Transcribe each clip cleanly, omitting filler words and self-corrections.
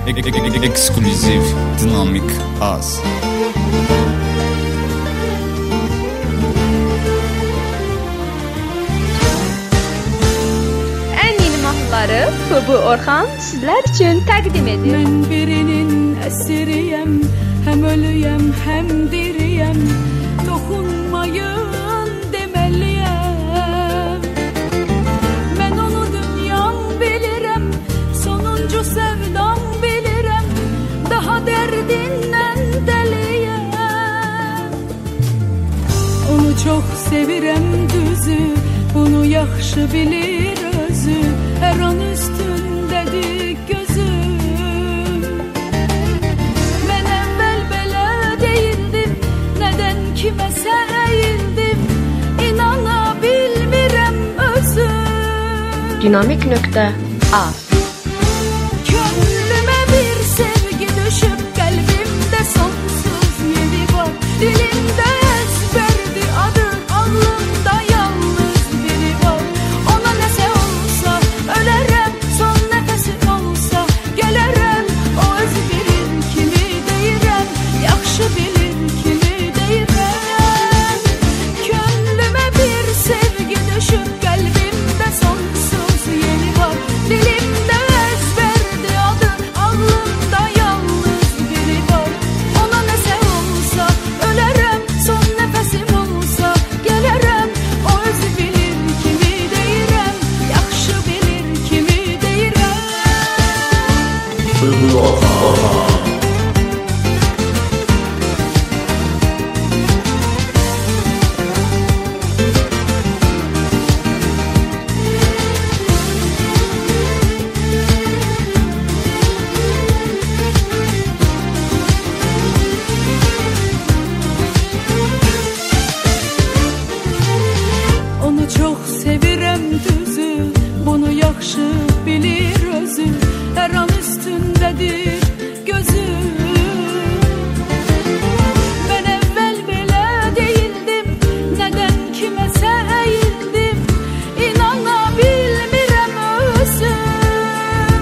Ekskluziv Dinamik Az. En yeni mahnıları FB Orxan sizler için təqdim edir. Mən birinin əsiriyəm, həm ölüyəm, həm diriyəm. Toxunmayın deməliyəm. Mən onu dünyam bilirəm, sonuncu sevdam bilirəm. Daha dərdindən dəliyəm. Onu çox sevirəm düzü, bunu yaxşı bilir özü. Hər an üstündədir gözüm. Mən əvvəl belə deyildim, nədən kiməsə əyildim. İnana bilmirəm özüm. Dinamik.az. Könlümə bir sevgi düşüb, qəlbimdə sonsuz yeri var. Dilimdə əzbərdir adı, ağlımda yalnız biri var. Ona nəsə olsa ölərəm, son nəfəsim olsa gələrəm. O öz bilir kimi deyirəm, yaxşı bilir kimi deyirəm. Könlümə bir sevgi düşüb, qəlbimdə sonsuz yeri var. Dilimdə əzbərdir adı, ağlımda yalnız biri var. Ona nəsə olsa ölərəm, son nəfəsim olsa gələrəm. O öz bilir kimi deyirəm, yaxşı bilir kimi deyirəm. Onu çox sevirəm düzü, bunu yaxşı bilir özü. Hər an üstündədir gözüm. Mən əvvəl belə deyildim, nədən kiməsə əyildim. İnana bilmirəm özüm.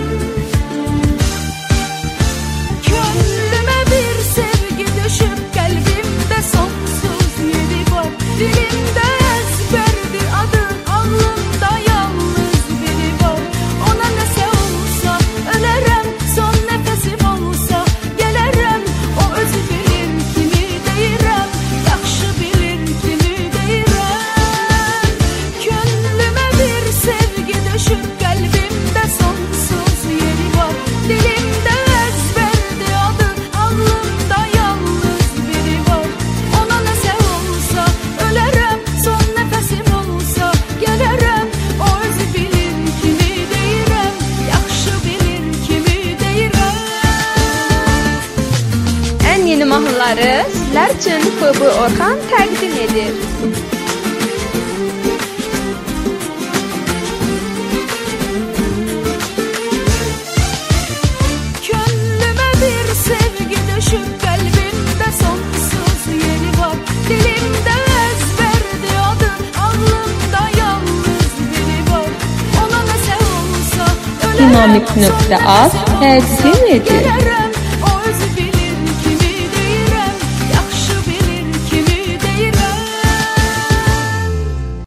Könlümə bir sevgi düşüb, qəlbimdə sonsuz yeri var. Dilimdə əzbərdir adı, ağlımda yalnız biri var. Ona nəsə olsa ölərəm, son nəfəsim olsa gələrəm. O özü bilir kimi deyirəm, yaxşı bilir kimi deyirəm. Könlümə bir sevgi düşüb, qəlbimdə sonsuz yeri var. Dilimdə əzbərdir adı, ağlımda yalnız biri var. Ona nəsə olsa ölərəm, son nəfəsim olsa gələrəm. O özü bilir kimi deyirəm, yaxşı bilir kimi deyirəm. En yeni mahnıları sizler için FB Orxan təqdim edir. Könlümə bir sevgi düşüb, qəlbimdə sonsuz yeri var. Dilimdə əzbərdir adı, ağlımda yalnız biri var. Ona nəsə olsa ölərəm, Dinamik.az təqdim edir. gələrəm.